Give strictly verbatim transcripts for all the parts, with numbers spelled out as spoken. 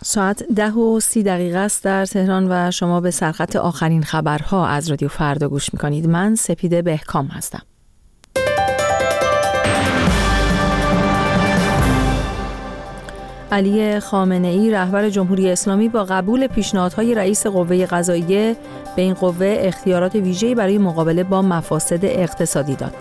ساعت ده و سی دقیقه است در تهران و شما به سرخط آخرین خبرها از رادیو فردا گوش میکنید. من سپیده بهکام هستم. علی خامنه ای رهبر جمهوری اسلامی با قبول پیشنهادهای رئیس قوه قضاییه به این قوه اختیارات ویژه‌ای برای مقابله با مفاسد اقتصادی داد.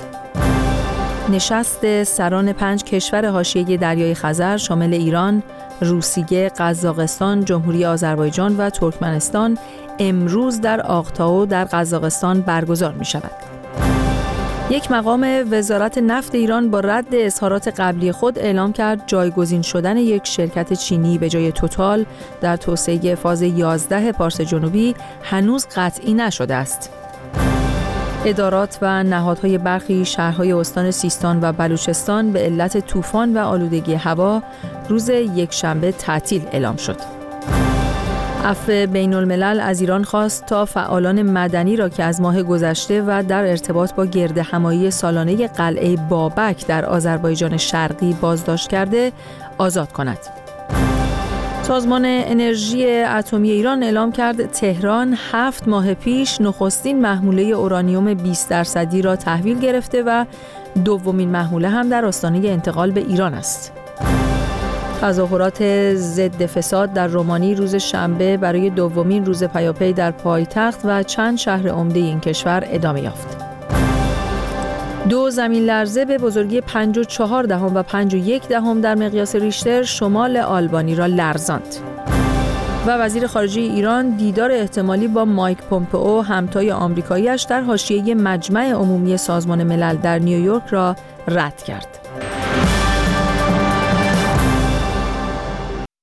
نشست سران پنج کشور حاشیه دریای خزر شامل ایران، روسیه، قزاقستان، جمهوری آذربایجان و ترکمنستان امروز در آقتائو در قزاقستان برگزار می شود. یک مقام وزارت نفت ایران با رد اظهارات قبلی خود اعلام کرد جایگزین شدن یک شرکت چینی به جای توتال در توسعه فاز یازده پارس جنوبی هنوز قطعی نشده است. ادارات و نهادهای برخی شهرهای استان سیستان و بلوچستان به علت طوفان و آلودگی هوا روز یکشنبه تعطیل اعلام شد. عفو بین الملل از ایران خواست تا فعالان مدنی را که از ماه گذشته و در ارتباط با گردهمایی سالانه قلعه بابک در آذربایجان شرقی بازداشت کرده آزاد کند. سازمان انرژی اتمی ایران اعلام کرد تهران هفت ماه پیش نخستین محموله اورانیوم بیست درصدی را تحویل گرفته و دومین محموله هم در آستانه انتقال به ایران است. تظاهرات ضد فساد در رومانی روز شنبه برای دومین روز پیاپی در پایتخت و چند شهر عمده این کشور ادامه یافت. دو زمین لرزه به بزرگی پنج و چهار دهم و پنج و یک دهم در مقیاس ریشتر شمال آلبانی را لرزاند. و وزیر خارجه ایران دیدار احتمالی با مایک پومپئو همتای آمریکایی‌اش در حاشیه مجمع عمومی سازمان ملل در نیویورک را رد کرد.